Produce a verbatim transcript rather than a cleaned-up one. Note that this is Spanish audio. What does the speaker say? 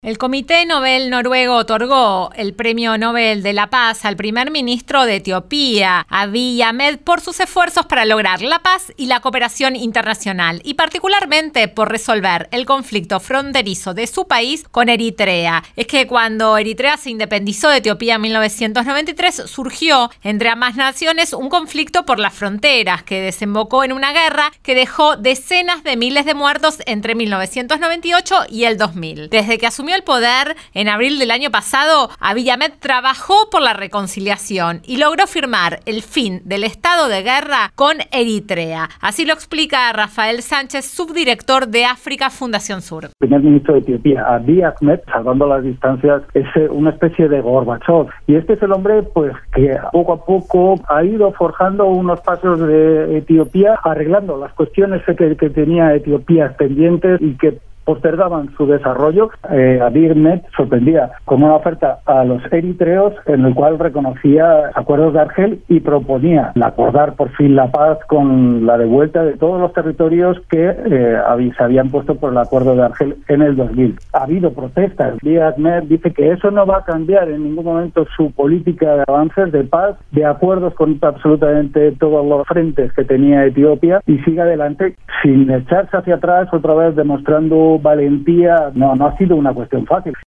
El Comité Nobel noruego otorgó el Premio Nobel de la Paz al primer ministro de Etiopía, Abiy Ahmed, por sus esfuerzos para lograr la paz y la cooperación internacional, y particularmente por resolver el conflicto fronterizo de su país con Eritrea. Es que cuando Eritrea se independizó de Etiopía en mil novecientos noventa y tres, surgió entre ambas naciones un conflicto por las fronteras que desembocó en una guerra que dejó decenas de miles de muertos entre mil novecientos noventa y ocho y el dos mil. Desde que asumió el poder en abril del año pasado, Abiy Ahmed trabajó por la reconciliación y logró firmar el fin del estado de guerra con Eritrea. Así lo explica Rafael Sánchez, subdirector de África Fundación Sur. El primer ministro de Etiopía, Abiy Ahmed, salvando las distancias, es una especie de Gorbachov. Y este es el hombre pues que poco a poco ha ido forjando unos pasos de Etiopía, arreglando las cuestiones que, que tenía Etiopía pendientes y que postergaban su desarrollo. eh, Abiy Ahmed sorprendía con una oferta a los eritreos en el cual reconocía acuerdos de Argel y proponía acordar por fin la paz con la devuelta de todos los territorios que eh, se habían puesto por el acuerdo de Argel en el dos mil. Ha habido protestas. Abiy Ahmed dice que eso no va a cambiar en ningún momento su política de avances, de paz, de acuerdos con absolutamente todos los frentes que tenía Etiopía, y sigue adelante sin echarse hacia atrás, otra vez demostrando valentía. No, no ha sido una cuestión fácil.